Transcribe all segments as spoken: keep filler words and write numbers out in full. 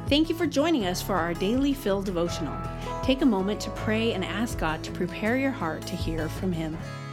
Thank you for joining us for our Daily Fill devotional. Take a moment to pray and ask God to prepare your heart to hear from Him.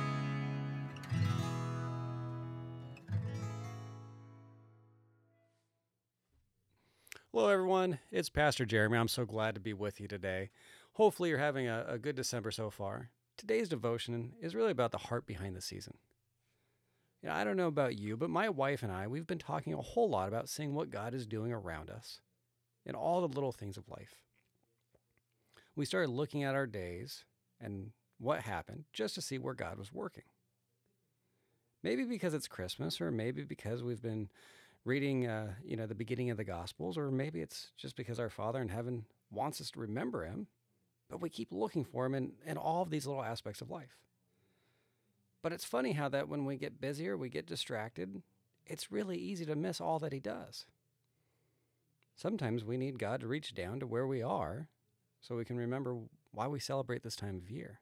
Hello, everyone. It's Pastor Jeremy. I'm so glad to be with you today. Hopefully, you're having a, a good December so far. Today's devotion is really about the heart behind the season. You know, I don't know about you, but my wife and I, we've been talking a whole lot about seeing what God is doing around us in all the little things of life. We started looking at our days and what happened just to see where God was working. Maybe because it's Christmas, or maybe because we've been reading, uh, you know, the beginning of the Gospels, or maybe it's just because our Father in heaven wants us to remember Him, but we keep looking for Him in, in all of these little aspects of life. But it's funny how that when we get busier, we get distracted, it's really easy to miss all that He does. Sometimes we need God to reach down to where we are so we can remember why we celebrate this time of year.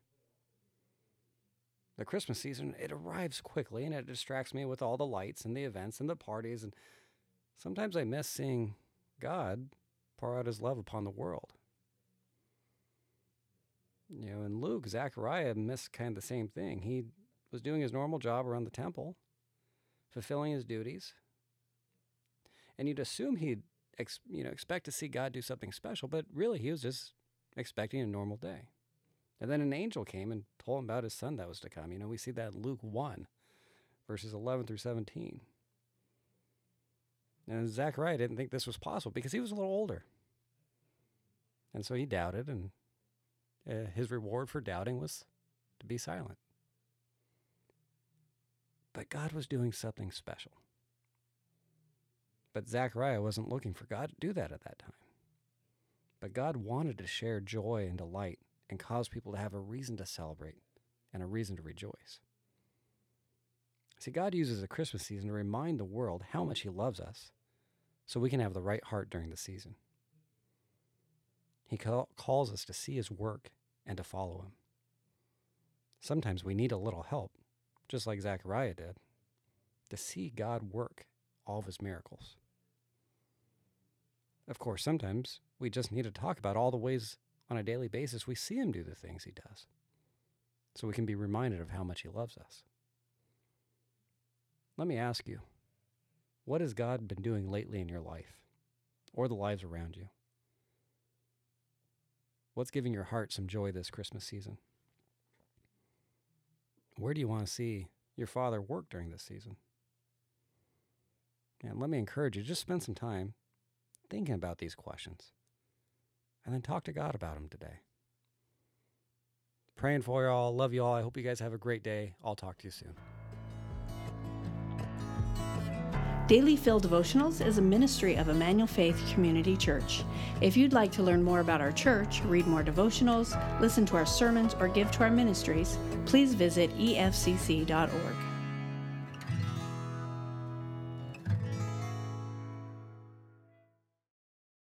The Christmas season, it arrives quickly and it distracts me with all the lights and the events and the parties, and sometimes I miss seeing God pour out His love upon the world. You know, in Luke, Zechariah missed kind of the same thing. He was doing his normal job around the temple, fulfilling his duties, and you'd assume he'd ex- you know, expect to see God do something special, but really he was just expecting a normal day. And then an angel came and told him about his son that was to come. You know, we see that in Luke one, verses eleven through seventeen. And Zechariah didn't think this was possible because he was a little older. And so he doubted, and uh, his reward for doubting was to be silent. But God was doing something special. But Zechariah wasn't looking for God to do that at that time. But God wanted to share joy and delight and cause people to have a reason to celebrate and a reason to rejoice. See, God uses the Christmas season to remind the world how much He loves us so we can have the right heart during the season. He call, calls us to see His work and to follow Him. Sometimes we need a little help, just like Zechariah did, to see God work all of His miracles. Of course, sometimes we just need to talk about all the ways on a daily basis we see Him do the things He does, so we can be reminded of how much He loves us. Let me ask you, what has God been doing lately in your life, or the lives around you? What's giving your heart some joy this Christmas season? Where do you want to see your Father work during this season? And let me encourage you, just spend some time thinking about these questions, and then talk to God about them today. Praying for you all. Love you all. I hope you guys have a great day. I'll talk to you soon. Daily Fill Devotionals is a ministry of Emmanuel Faith Community Church. If you'd like to learn more about our church, read more devotionals, listen to our sermons, or give to our ministries, please visit e f c c dot org.